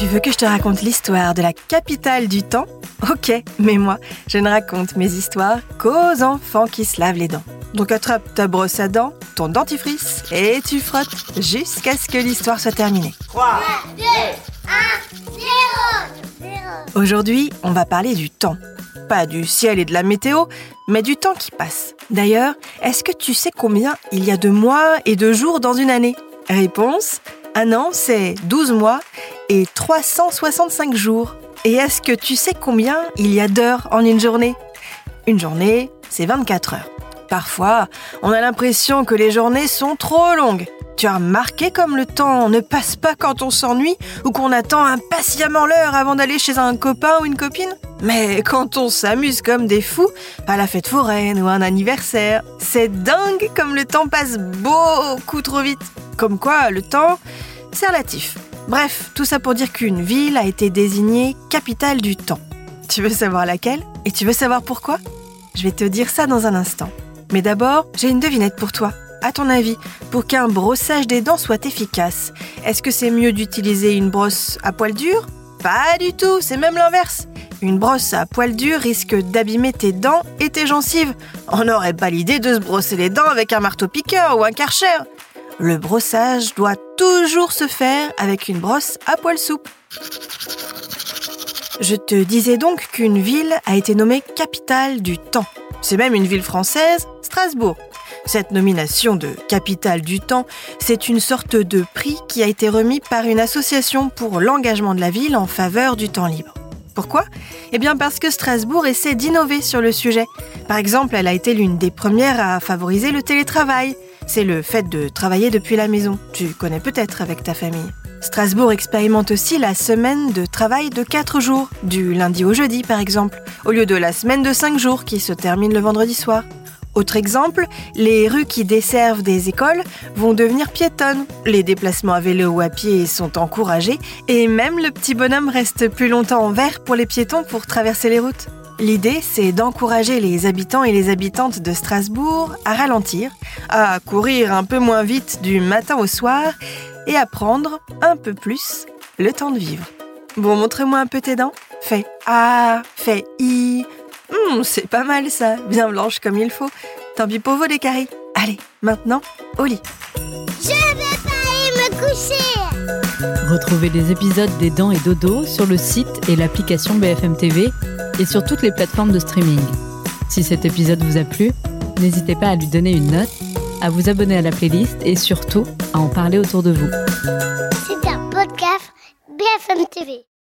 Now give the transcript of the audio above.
Tu veux que je te raconte l'histoire de la capitale du temps ? Ok, mais moi, je ne raconte mes histoires qu'aux enfants qui se lavent les dents. Donc attrape ta brosse à dents, ton dentifrice et tu frottes jusqu'à ce que l'histoire soit terminée. 3, 2, 1, 0. Aujourd'hui, on va parler du temps. Pas du ciel et de la météo, mais du temps qui passe. D'ailleurs, est-ce que tu sais combien il y a de mois et de jours dans une année ? Réponse : un an, c'est 12 mois et 365 jours. Et est-ce que tu sais combien il y a d'heures en une journée ? Une journée, c'est 24 heures. Parfois, on a l'impression que les journées sont trop longues. Tu as remarqué comme le temps ne passe pas quand on s'ennuie ou qu'on attend impatiemment l'heure avant d'aller chez un copain ou une copine ? Mais quand on s'amuse comme des fous à la fête foraine ou un anniversaire, c'est dingue comme le temps passe beaucoup trop vite. Comme quoi, le temps, c'est relatif. Bref, tout ça pour dire qu'une ville a été désignée capitale du temps. Tu veux savoir laquelle ? Et tu veux savoir pourquoi ? Je vais te dire ça dans un instant. Mais d'abord, j'ai une devinette pour toi. À ton avis, pour qu'un brossage des dents soit efficace, est-ce que c'est mieux d'utiliser une brosse à poil dur ? Pas du tout, c'est même l'inverse. Une brosse à poil dur risque d'abîmer tes dents et tes gencives. On n'aurait pas l'idée de se brosser les dents avec un marteau-piqueur ou un Karcher. Le brossage doit toujours se faire avec une brosse à poil souple. Je te disais donc qu'une ville a été nommée capitale du temps. C'est même une ville française, Strasbourg. Cette nomination de capitale du temps, c'est une sorte de prix qui a été remis par une association pour l'engagement de la ville en faveur du temps libre. Pourquoi ? Eh bien parce que Strasbourg essaie d'innover sur le sujet. Par exemple, elle a été l'une des premières à favoriser le télétravail. C'est le fait de travailler depuis la maison. Tu connais peut-être avec ta famille. Strasbourg expérimente aussi la semaine de travail de 4 jours, du lundi au jeudi par exemple, au lieu de la semaine de 5 jours qui se termine le vendredi soir. Autre exemple, les rues qui desservent des écoles vont devenir piétonnes. Les déplacements à vélo ou à pied sont encouragés et même le petit bonhomme reste plus longtemps en vert pour les piétons pour traverser les routes. L'idée, c'est d'encourager les habitants et les habitantes de Strasbourg à ralentir, à courir un peu moins vite du matin au soir et à prendre un peu plus le temps de vivre. Bon, montre-moi un peu tes dents. Fais A, fais I. C'est pas mal ça, bien blanche comme il faut. Tant pis pour vous les caries. Allez, maintenant, au lit. Je vais pas aller me coucher. Retrouvez les épisodes des Dents et Dodo sur le site et l'application BFM TV et sur toutes les plateformes de streaming. Si cet épisode vous a plu, n'hésitez pas à lui donner une note, à vous abonner à la playlist et surtout à en parler autour de vous. C'est un podcast BFM TV.